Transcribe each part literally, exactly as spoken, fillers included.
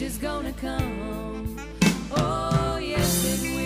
is gonna come. Oh, yes, it will.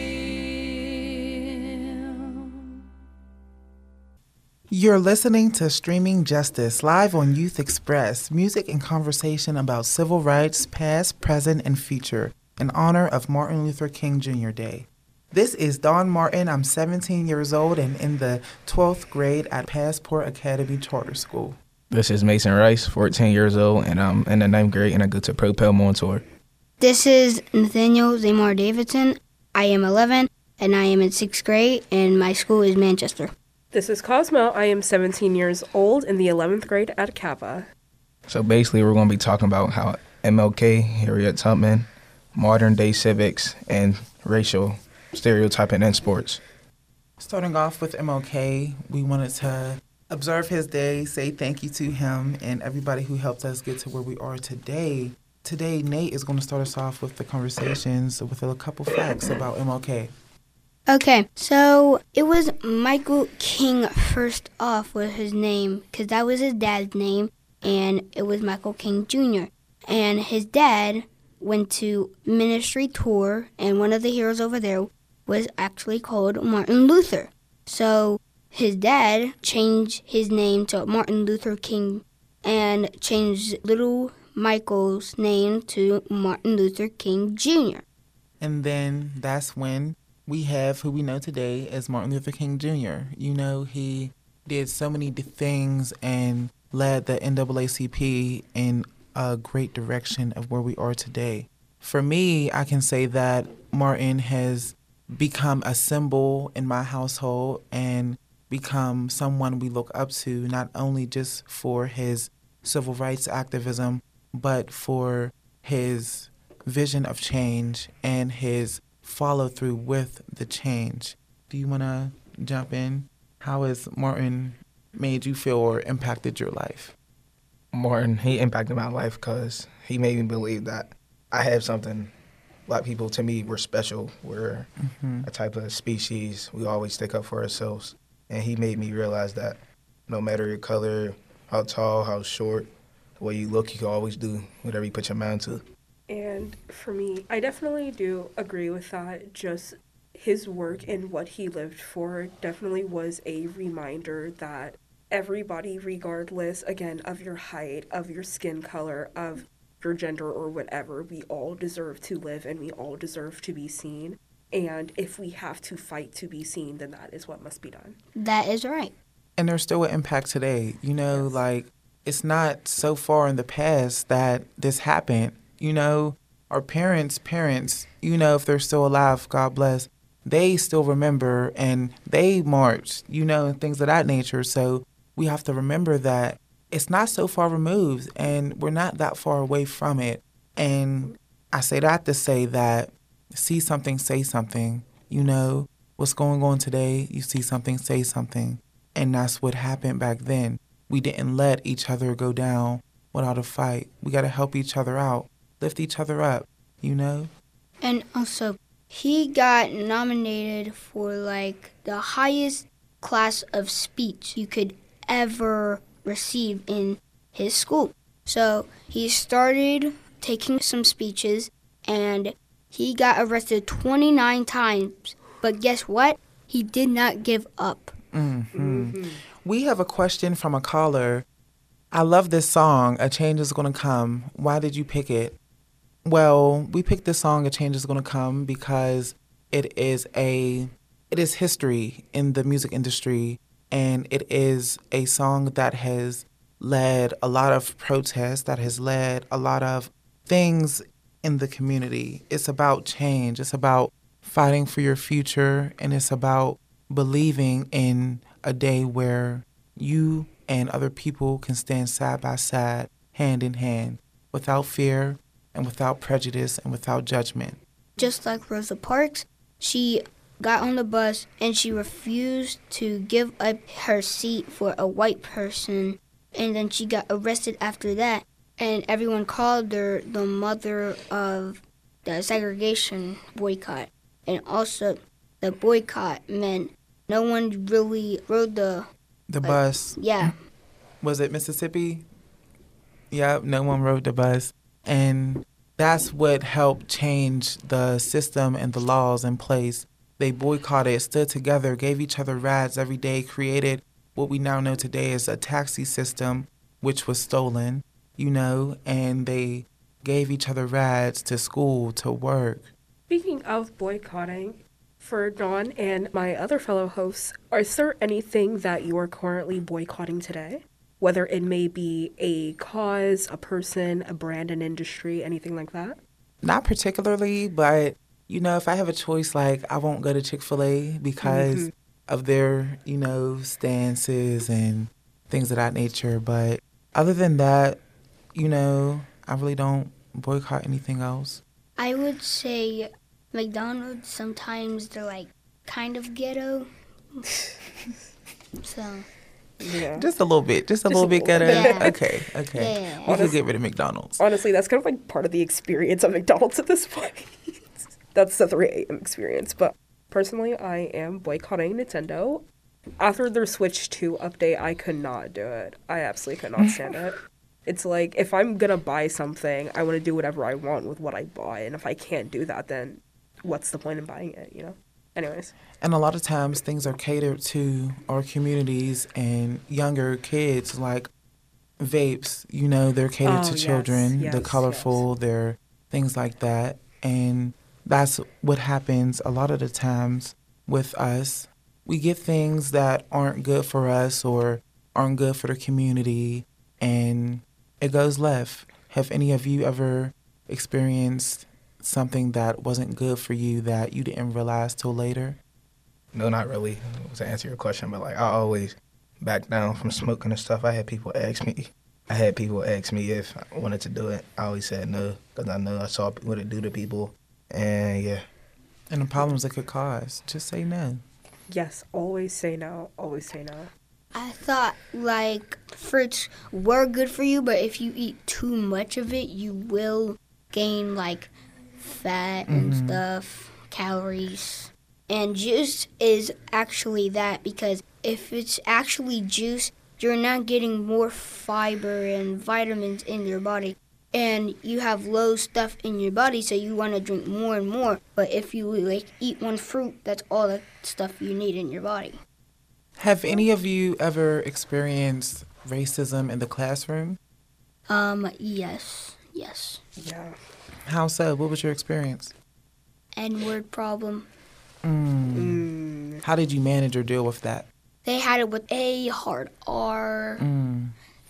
You're listening to Streaming Justice, live on Youth Express, music and conversation about civil rights, past, present, and future, in honor of Martin Luther King Junior Day. This is Dawn Martin. I'm seventeen years old and in the twelfth grade at Passport Academy Charter School. This is Mason Rice, fourteen years old, and I'm in the ninth grade, and I go to Propel Montour. This is Nathaniel Zamar Davidson. I am eleven, and I am in sixth grade, and my school is Manchester. This is Cosmo. I am seventeen years old in the eleventh grade at Kappa. So basically, we're going to be talking about how M L K, Harriet Tubman, modern-day civics, and racial stereotyping in sports. Starting off with M L K, we wanted to observe his day, say thank you to him and everybody who helped us get to where we are today. Today, Nate is going to start us off with the conversations with a couple facts about M L K. Okay, so it was Michael King first off with his name, because that was his dad's name, and it was Michael King Junior And his dad went to ministry tour, and one of the heroes over there was actually called Martin Luther. So his dad changed his name to Martin Luther King and changed little Michael's name to Martin Luther King Junior And then that's when we have who we know today as Martin Luther King Junior You know, he did so many d- things and led the N double A C P in a great direction of where we are today. For me, I can say that Martin has become a symbol in my household and become someone we look up to, not only just for his civil rights activism, but for his vision of change and his follow through with the change. Do you want to jump in? How has Martin made you feel or impacted your life? Martin, he impacted my life because he made me believe that I have something. Black people, to me, we're special. We're mm-hmm. a type of species. We always stick up for ourselves. And he made me realize that no matter your color, how tall, how short, the way you look, you can always do whatever you put your mind to. And for me, I definitely do agree with that. Just his work and what he lived for definitely was a reminder that everybody, regardless, again, of your height, of your skin color, of your gender or whatever, we all deserve to live and we all deserve to be seen. And if we have to fight to be seen, then that is what must be done. That is right. And there's still an impact today. You know, yes. like, it's not so far in the past that this happened. You know, our parents' parents, you know, if they're still alive, God bless, they still remember and they marched, you know, and things of that nature. So we have to remember that it's not so far removed and we're not that far away from it. And I say that to say that see something, say something. You know, what's going on today, you see something, say something. And that's what happened back then. We didn't let each other go down without a fight. We got to help each other out. Lift each other up, you know? And also, he got nominated for, like, the highest class of speech you could ever receive in his school. So he started taking some speeches, and he got arrested twenty-nine times. But guess what? He did not give up. Mm-hmm. Mm-hmm. We have a question from a caller. I love this song, A Change Is Gonna Come. Why did you pick it? Well, we picked this song, A Change Is Gonna Come, because it is a it is history in the music industry, and it is a song that has led a lot of protests, that has led a lot of things in the community. It's about change. It's about fighting for your future, and it's about believing in a day where you and other people can stand side by side, hand in hand, without fear and without prejudice and without judgment. Just like Rosa Parks, she got on the bus and she refused to give up her seat for a white person, and then she got arrested after that, and everyone called her the mother of the segregation boycott. And also, the boycott meant no one really rode the... The like, bus. Yeah. Was it Mississippi? Yep, no one rode the bus. And that's what helped change the system and the laws in place. They boycotted, stood together, gave each other rides every day, created what we now know today as a taxi system, which was stolen, you know, and they gave each other rides to school, to work. Speaking of boycotting, for Dawn and my other fellow hosts, is there anything that you are currently boycotting today? Whether it may be a cause, a person, a brand, an industry, anything like that? Not particularly, but, you know, if I have a choice, like, I won't go to Chick-fil-A because mm-hmm. of their, you know, stances and things of that nature. But other than that, you know, I really don't boycott anything else. I would say McDonald's, sometimes they're like kind of ghetto. So, yeah. Just a little bit. Just a Just little a bit little ghetto. bit. Yeah. Okay, okay. Yeah. We could get rid of McDonald's. Honestly, that's kind of like part of the experience of McDonald's at this point. That's the three a.m. experience. But personally, I am boycotting Nintendo. After their Switch two update, I could not do it. I absolutely could not stand it. It's like, if I'm going to buy something, I want to do whatever I want with what I buy. And if I can't do that, then what's the point in buying it, you know? Anyways. And a lot of times things are catered to our communities and younger kids, like vapes, you know, they're catered Oh, to yes, children, yes, they're colorful, yes. they're things like that. And that's what happens a lot of the times with us. We get things that aren't good for us or aren't good for the community, and it goes left. Have any of you ever experienced something that wasn't good for you that you didn't realize till later? No, not really. To answer your question, but like I always back down from smoking and stuff. I had people ask me. I had people ask me if I wanted to do it. I always said no because I know I saw what it do to people, and yeah. And the problems it could cause. Just say no. Yes, always say no. Always say no. I thought, like, fruits were good for you, but if you eat too much of it, you will gain, like, fat and Mhm. stuff, calories. And juice is actually that, because if it's actually juice, you're not getting more fiber and vitamins in your body. And you have low stuff in your body, so you want to drink more and more. But if you, like, eat one fruit, that's all the stuff you need in your body. Have any of you ever experienced racism in the classroom? Um, yes, yes. Yeah. How so? What was your experience? N-word problem. Mm. Mm. How did you manage or deal with that? They had it with A, hard R. Mm.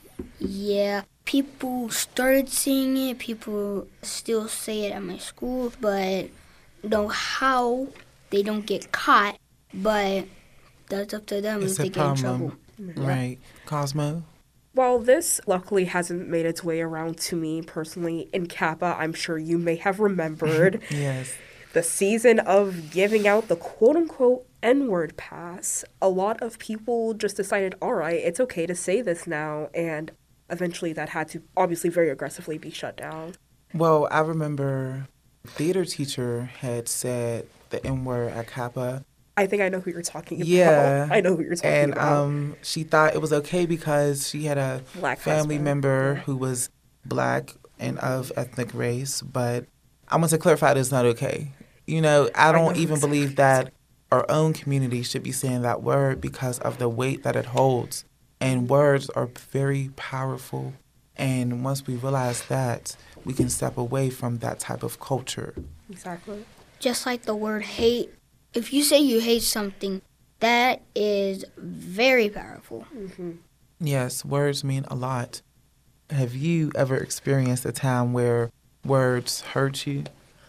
Yeah. People started seeing it. People still say it at my school, but know how they don't get caught. But that's up to them It's if a they get in problem. trouble. Right. Cosmo? While this luckily hasn't made its way around to me personally in Kappa, I'm sure you may have remembered Yes. the season of giving out the quote-unquote N-word pass. A lot of people just decided, all right, it's okay to say this now, and eventually that had to obviously very aggressively be shut down. Well, I remember a theater teacher had said the N-word at Kappa. I think I know who you're talking about. Yeah. I know who you're talking And about. um, she thought it was okay because she had a Black family husband. member Yeah. who was black and of ethnic race. But I want to clarify that it's not okay. You know, I I don't know even exactly believe what that our own community should be saying that word because of the weight that it holds. And words are very powerful. And once we realize that, we can step away from that type of culture. Exactly. Just like the word hate. If you say you hate something, that is very powerful. Mm-hmm. Yes, words mean a lot. Have you ever experienced a time where words hurt you?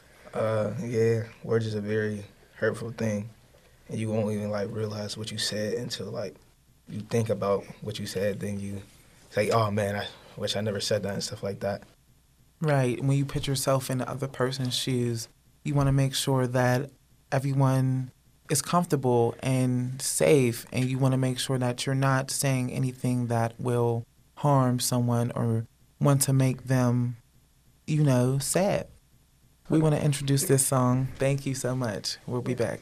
Uh, yeah, words is a very hurtful thing, and you won't even like realize what you said until like you think about what you said. Then you say, "Oh man, I wish I never said that," and stuff like that. Right. When you put yourself in the other person's shoes, you want to make sure that everyone is comfortable and safe, and you want to make sure that you're not saying anything that will harm someone or want to make them, you know, sad. We want to introduce this song. Thank you so much. We'll be back.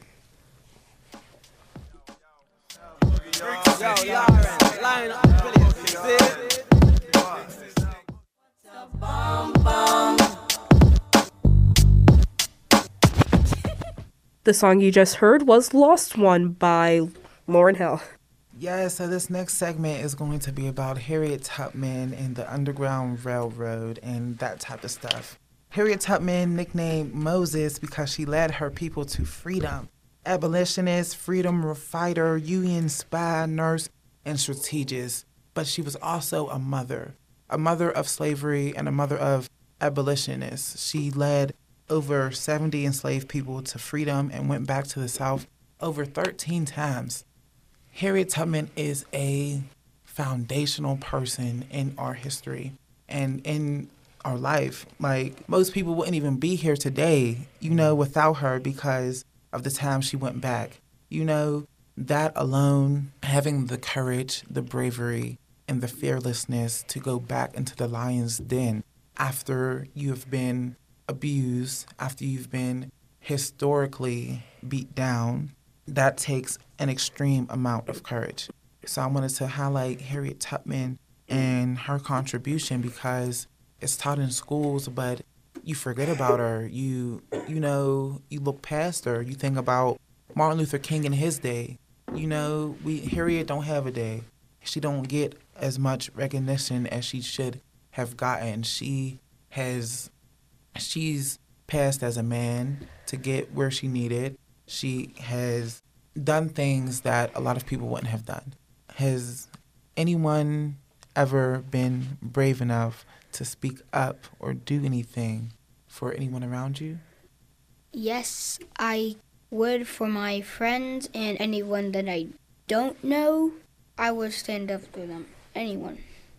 The song you just heard was Lost One by Lauryn Hill. Yeah, so this next segment is going to be about Harriet Tubman and the Underground Railroad and that type of stuff. Harriet Tubman, nicknamed Moses because she led her people to freedom. Abolitionist, freedom fighter, Union spy, nurse, and strategist. But she was also a mother, a mother of slavery and a mother of abolitionists. She led over seventy enslaved people to freedom and went back to the South over thirteen times. Harriet Tubman is a foundational person in our history and in our life. Like, most people wouldn't even be here today, you know, without her because of the time she went back. You know, that alone, having the courage, the bravery, and the fearlessness to go back into the lion's den after you've been abused, after you've been historically beat down, that takes an extreme amount of courage. So I wanted to highlight Harriet Tubman and her contribution because it's taught in schools, but you forget about her. You you know, you look past her. You think about Martin Luther King in his day. You know, we Harriet don't have a day. She don't get as much recognition as she should have gotten. She has she's passed as a man to get where she needed. She has done things that a lot of people wouldn't have done. Has anyone ever been brave enough to speak up or do anything for anyone around you? Yes, I would for my friends and anyone that I don't know. I would stand up for them. Anyone.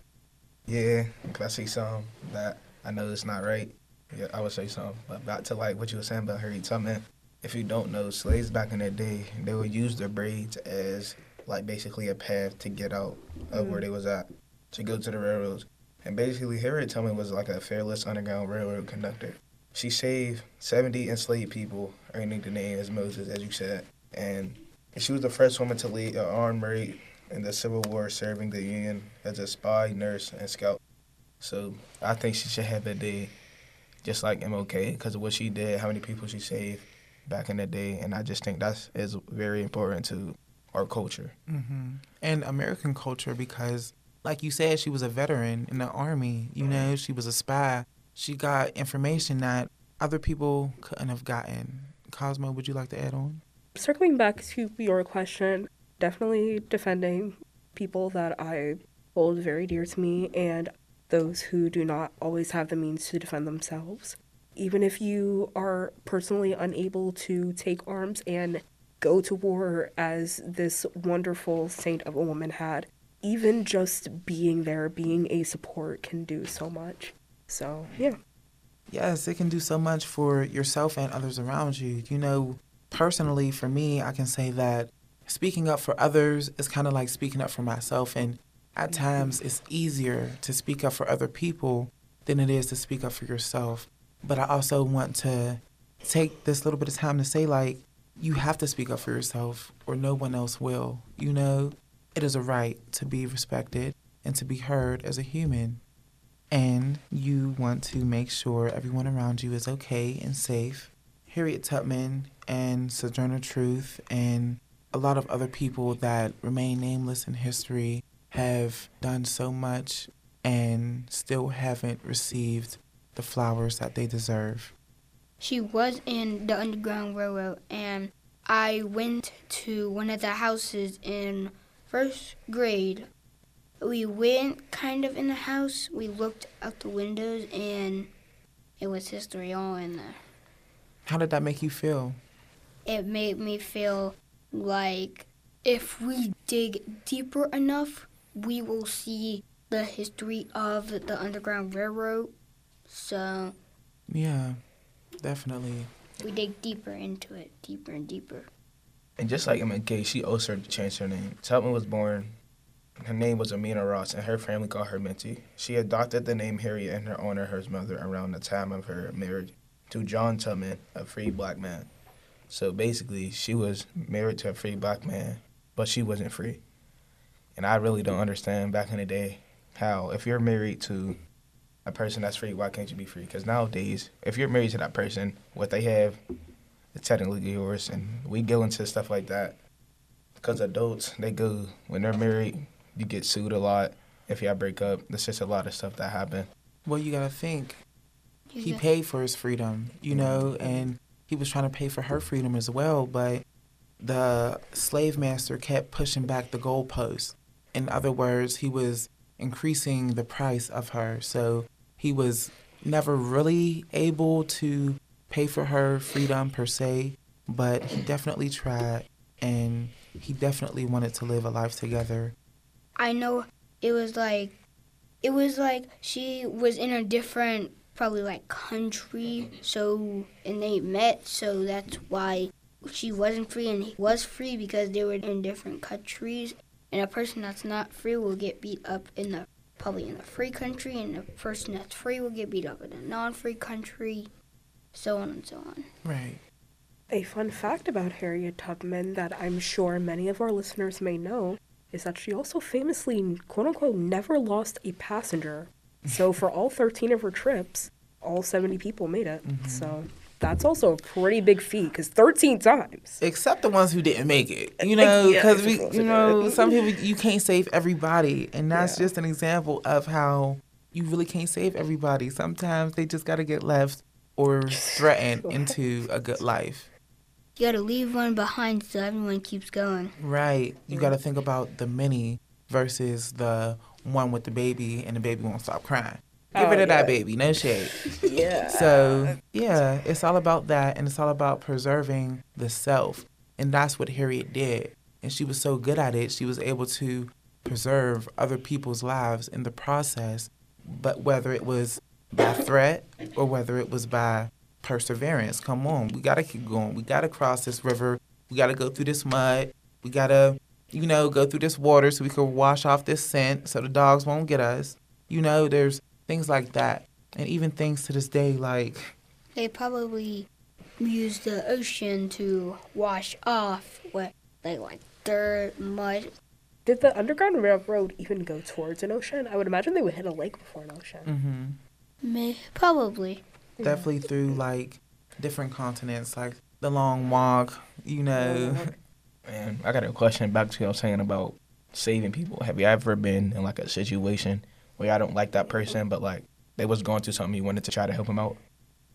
Yeah, if I see something that I know it's not right, yeah, I would say something. But back to like what you were saying about Harriet Tubman, if you don't know, slaves back in that day, they would use their braids as like basically a path to get out of mm-hmm. where they was at, to go to the railroads. And basically Harriet Tubman was like a fearless Underground Railroad conductor. She saved seventy enslaved people, earning the name as Moses, as you said. And she was the first woman to lead an armed raid in the Civil War, serving the Union as a spy, nurse, and scout. So I think she should have a day just like M L K because of what she did, how many people she saved back in the day. And I just think that is very important to our culture. Mm-hmm. And American culture because, like you said, she was a veteran in the Army. You know, she was a spy. She got information that other people couldn't have gotten. Cosmo, would you like to add on? Circling back to your question, definitely defending people that I hold very dear to me and those who do not always have the means to defend themselves. Even if you are personally unable to take arms and go to war as this wonderful saint of a woman had, even just being there, being a support can do so much. So, yeah. Yes, it can do so much for yourself and others around you. You know, personally, for me, I can say that speaking up for others is kind of like speaking up for myself. And at times, it's easier to speak up for other people than it is to speak up for yourself. But I also want to take this little bit of time to say, like, you have to speak up for yourself or no one else will. You know, it is a right to be respected and to be heard as a human. And you want to make sure everyone around you is okay and safe. Harriet Tubman and Sojourner Truth and a lot of other people that remain nameless in history have done so much and still haven't received the flowers that they deserve. She was in the Underground Railroad, and I went to one of the houses in first grade. We went kind of in the house. We looked out the windows, and it was history all in there. How did that make you feel? It made me feel like if we dig deeper enough, we will see the history of the Underground Railroad. So, yeah, definitely. We dig deeper into it, deeper and deeper. And just like M L K, she also changed her name. Tubman was born, her name was Amina Ross, and her family called her Minty. She adopted the name Harriet in her honor of her mother around the time of her marriage to John Tubman, a free black man. So basically, she was married to a free black man, but she wasn't free. And I really don't understand back in the day how if you're married to a person that's free, why can't you be free? Because nowadays, if you're married to that person, what they have it's technically yours, and we go into stuff like that. Because adults, they go, when they're married, you get sued a lot. If y'all break up, there's just a lot of stuff that happen. Well, you gotta think. He Yeah. paid for his freedom, you know, and he was trying to pay for her freedom as well, but the slave master kept pushing back the goalposts. In other words, he was increasing the price of her, so he was never really able to pay for her freedom per se, but he definitely tried, and he definitely wanted to live a life together. I know it was like, it was like she was in a different, probably like country, so, and they met, so that's why she wasn't free and he was free, because they were in different countries, and a person that's not free will get beat up in the, probably in the free country, and a person that's free will get beat up in a non-free country, so on and so on. Right. A fun fact about Harriet Tubman that I'm sure many of our listeners may know is that she also famously, quote-unquote, never lost a passenger. So for all thirteen of her trips, all seventy people made it. Mm-hmm. So that's also a pretty big feat, because thirteen times. Except the ones who didn't make it, you know, Yeah, because except we, those you who know, didn't. some people, you can't save everybody, and that's Yeah. just an example of how you really can't save everybody. Sometimes they just got to get left or threatened into a good life. You gotta leave one behind so everyone keeps going. Right. You got to think about the many versus the one with the baby, and the baby won't stop crying. Get Oh, rid of that yeah. baby, no shade. Yeah. So, yeah, it's all about that, and it's all about preserving the self. And that's what Harriet did. And she was so good at it, she was able to preserve other people's lives in the process, but whether it was by threat or whether it was by perseverance. Come on, we got to keep going. We got to cross this river. We got to go through this mud. We got to, you know, go through this water so we can wash off this scent so the dogs won't get us. You know, there's things like that. And even things to this day, like, They probably use the ocean to wash off what, like, like dirt, mud. Did the Underground Railroad even go towards an ocean? I would imagine they would hit a lake before an ocean. mm-hmm. May, probably. definitely through, like, different continents, like the Long Walk, you know. And I got a question back to what I was saying about saving people. Have you ever been in, like, a situation where I don't like that person, but, like, they was going through something, you wanted to try to help them out?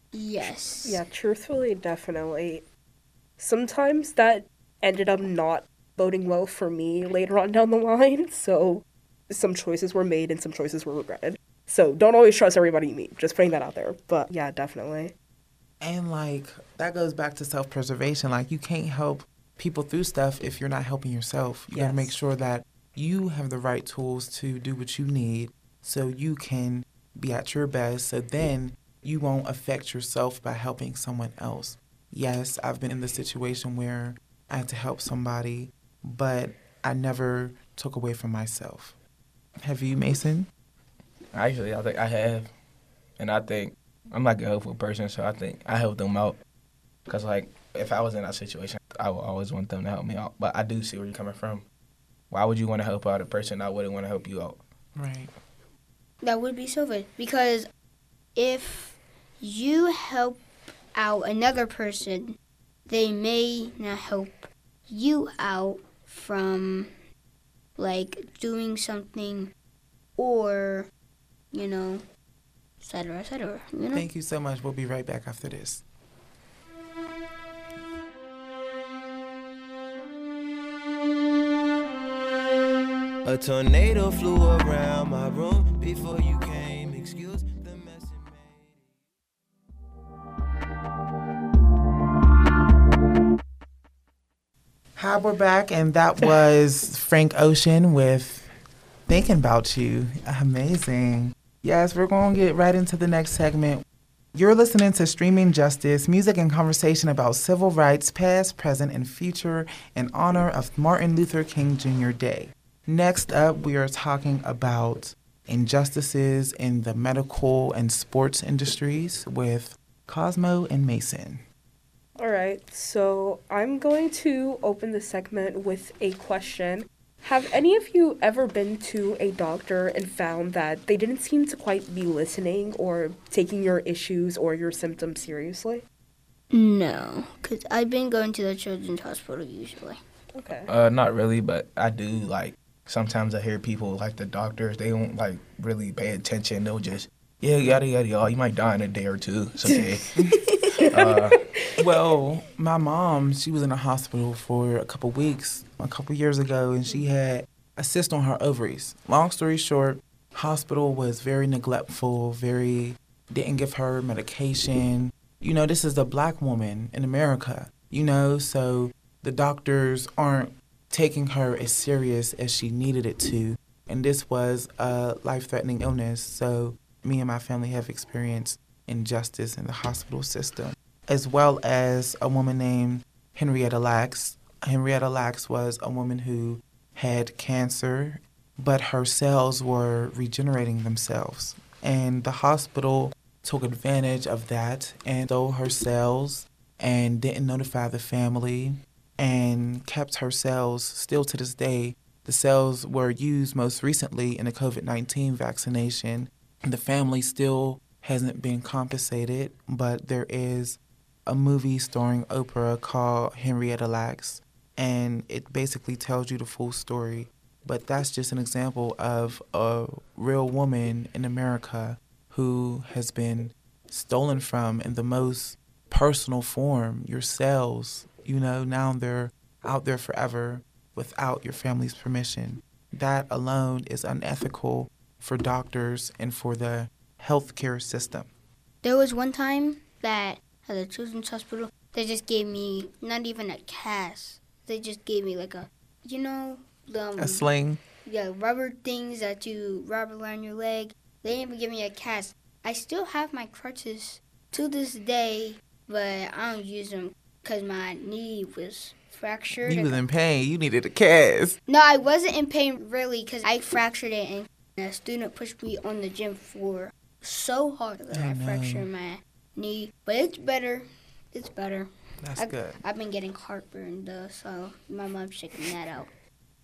Yes. Yeah, truthfully, definitely. Sometimes that ended up not boding well for me later on down the line, so some choices were made and some choices were regretted. So don't always trust everybody you meet, just putting that out there. But yeah, definitely. And, like, that goes back to self-preservation. Like, you can't help people through stuff if you're not helping yourself. You got to Yes. make sure that you have the right tools to do what you need so you can be at your best, so then you won't affect yourself by helping someone else. Yes, I've been in the situation where I had to help somebody, but I never took away from myself. Have you, Mason? Actually, I think I have. And I think I'm like a helpful person, so I think I help them out. Because, like, if I was in that situation, I would always want them to help me out. But I do see where you're coming from. Why would you want to help out a person that wouldn't want to help you out? Right. That would be so good, because if you help out another person, they may not help you out from, like, doing something or, you know, et cetera, et cetera, you know? Thank you so much. We'll be right back after this. A tornado flew around my room before you came. Excuse the mess it made. Hi, we're back, and that was Frank Ocean with Thinking About You. Amazing. Yes, we're going to get right into the next segment. You're listening to Streaming Justice, music and conversation about civil rights, past, present, and future, in honor of Martin Luther King Junior Day. Next up, we are talking about injustices in the medical and sports industries with Cosmo and Mason. All right, so I'm going to open the segment with a question. Have any of you ever been to a doctor and found that they didn't seem to quite be listening or taking your issues or your symptoms seriously? No, because I've been going to the children's hospital usually. Okay. Uh, not really, but I do, like, sometimes I hear people, like the doctors, they don't, like, really pay attention. They'll just, yeah, yada, yada, yada. You might die in a day or two. It's okay. uh, Well, my mom, she was in the hospital for a couple weeks a couple years ago, and she had a cyst on her ovaries. Long story short, hospital was very neglectful, very didn't give her medication. You know, this is a black woman in America, you know, so the doctors aren't taking her as serious as she needed it to. And this was a life-threatening illness, so me and my family have experienced injustice in the hospital system, as well as a woman named Henrietta Lacks. Henrietta Lacks was a woman who had cancer, but her cells were regenerating themselves. And the hospital took advantage of that and stole her cells and didn't notify the family and kept her cells. Still to this day, the cells were used most recently in the covid nineteen vaccination. The family still hasn't been compensated, but there is a movie starring Oprah called Henrietta Lacks, and it basically tells you the full story. But that's just an example of a real woman in America who has been stolen from in the most personal form. Your cells, you know, now they're out there forever without your family's permission. That alone is unethical for doctors and for the healthcare system. There was one time that at the children's hospital, they just gave me not even a cast. They just gave me like a, you know, the um, A sling. yeah, rubber things that you wrap around your leg. They didn't even give me a cast. I still have my crutches to this day, but I don't use them because my knee was fractured. You was in pain. You needed a cast. No, I wasn't in pain really because I fractured it and a student pushed me on the gym floor so hard that I I, know. fractured my knee. But it's better. It's better. That's I, good. I've been getting heartburn though, so my mom's checking that out.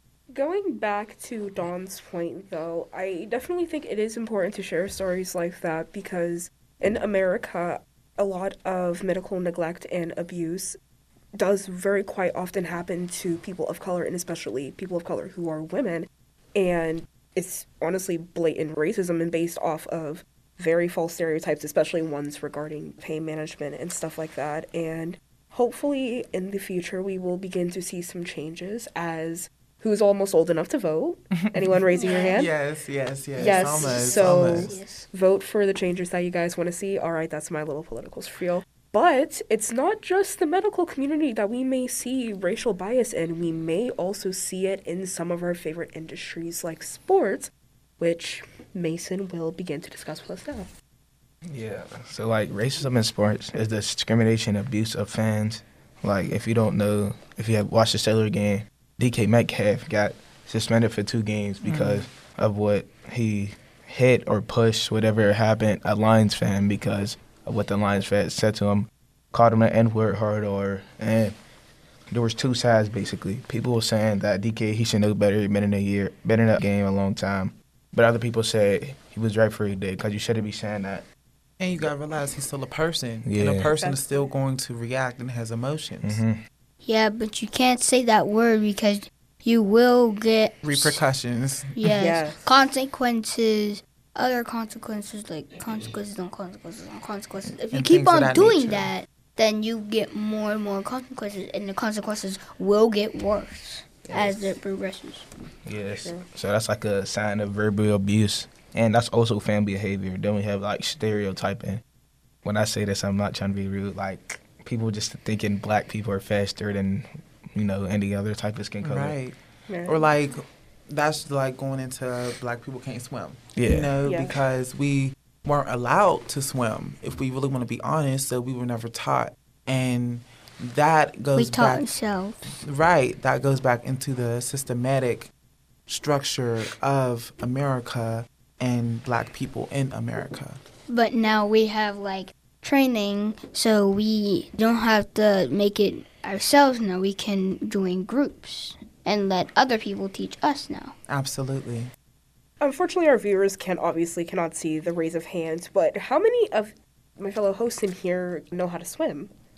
Going back to Dawn's point, though, I definitely think it is important to share stories like that because in America, a lot of medical neglect and abuse does very quite often happen to people of color, and especially people of color who are women. And it's honestly blatant racism and based off of very false stereotypes, especially ones regarding pain management and stuff like that. And hopefully in the future, we will begin to see some changes as who's almost old enough to vote. Anyone raising your hand? Yes, yes, yes. Yes, Almost, so- almost. Yes. Vote for the changes that you guys want to see. All right, that's my little political spiel. But it's not just the medical community that we may see racial bias in. We may also see it in some of our favorite industries like sports, which Mason will begin to discuss with us now. Yeah, so like racism in sports is the discrimination, abuse of fans. Like if you don't know, if you have watched the Steelers game, D K Metcalf got suspended for two games because mm-hmm. of what he hit or pushed, whatever happened, a Lions fan because of what the Lions fan said to him, called him an N-word hard or, and there was two sides basically. People were saying that D K, he should know better, he'd been in a year, been in that game a long time. But other people said he was right for what he did because you shouldn't be saying that. And you gotta realize he's still a person. Yeah. And a person That's- is still going to react and has emotions. Mm-hmm. Yeah, but you can't say that word because you will get Repercussions. yes, Yes. consequences, other consequences like consequences on consequences on consequences. If you And keep things of on that doing nature. that, then you get more and more consequences, and the consequences will get worse as it progresses. Yes. Sure. So that's like a sign of verbal abuse. And that's also fan behavior. Then we have like stereotyping. When I say this, I'm not trying to be rude. Like people just thinking black people are faster than, you know, any other type of skin color. Right. Yeah. Or like, that's like going into black people can't swim. Yeah. You know, Yeah. because we weren't allowed to swim, if we really want to be honest, so we were never taught. And that goes We taught back, ourselves. right, that goes back into the systematic structure of America and black people in America. But now we have like training, so we don't have to make it ourselves now. We can join groups and let other people teach us now. Absolutely. Unfortunately, our viewers can obviously cannot see the raise of hands, but how many of my fellow hosts in here know how to swim?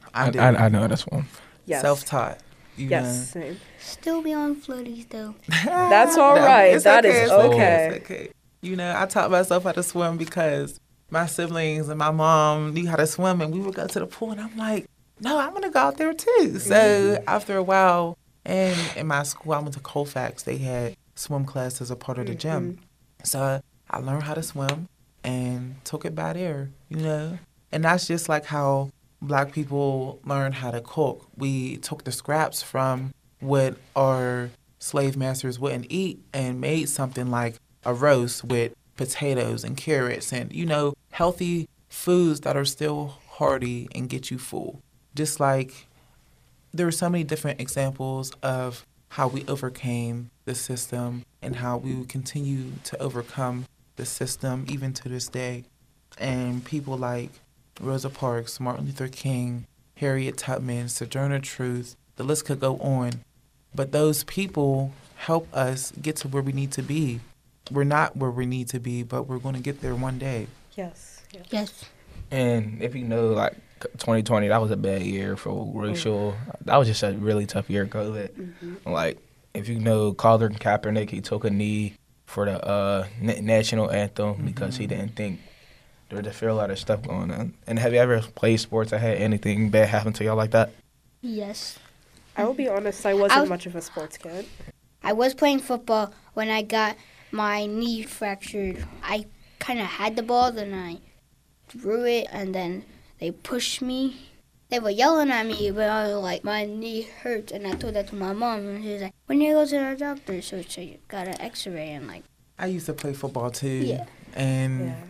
I I, did. I, I know that's one. Yes. Self-taught. You Yes, know. same. Still be on floaties though. That's all No, right. it's That okay, is it's okay, okay. it's okay. You know, I taught myself how to swim because my siblings and my mom knew how to swim, and we would go to the pool, and I'm like, no, I'm gonna go out there too. So Mm-hmm. after a while, and in my school, I went to Colfax. They had swim class as a part of the gym, Mm-hmm. so I learned how to swim and took it by there. You know, and that's just like how Black people learned how to cook. We took the scraps from what our slave masters wouldn't eat and made something like a roast with potatoes and carrots and, you know, healthy foods that are still hearty and get you full. Just like there are so many different examples of how we overcame the system and how we will continue to overcome the system even to this day. And people like Rosa Parks, Martin Luther King, Harriet Tubman, Sojourner Truth, the list could go on. But those people help us get to where we need to be. We're not where we need to be, but we're going to get there one day. Yes. yes. Yes. And if you know, like twenty twenty, that was a bad year for racial. That was just a really tough year, COVID. Mm-hmm. Like, if you know Colin Kaepernick, he took a knee for the uh, na- national anthem Mm-hmm. because he didn't think there was a fair lot of stuff going on. And have you ever played sports that had anything bad happen to y'all like that? Yes. I will be honest, I wasn't I was- much of a sports kid. I was playing football when I got my knee fractured. I kind of had the ball, then I threw it, and then they pushed me. They were yelling at me, but I was like, my knee hurts, and I told that to my mom, and she was like, when you go to the doctor, so she got an x-ray, and like, I used to play football too. Yeah. And Yeah.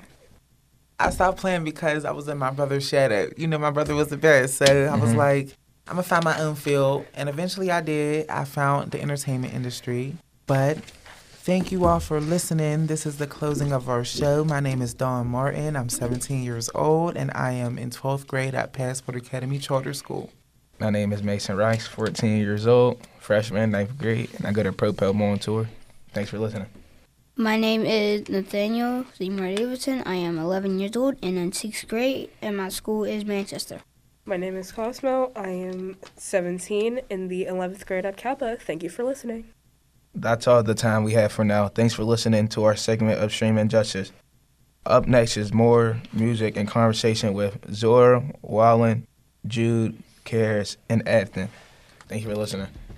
I stopped playing because I was in my brother's shadow. You know, my brother was the best. So I was Mhm. like, I'm going to find my own field. And eventually I did. I found the entertainment industry. But thank you all for listening. This is the closing of our show. My name is Dawn Martin. I'm seventeen years old, and I am in twelfth grade at Passport Academy Charter School. My name is Mason Rice, fourteen years old, freshman, ninth grade, and I go to Propel Morning Tour. Thanks for listening. my name is Nathaniel Seymour Davidson. I am eleven years old and in sixth grade, and my school is Manchester. My name is Cosmo. I am seventeen in the eleventh grade at Kappa. Thank you for listening. That's all the time we have for now. Thanks for listening to our segment of Stream Injustice. Up next is more music and conversation with Zora, Wallen, Jude, Karis, and Ethan. Thank you for listening.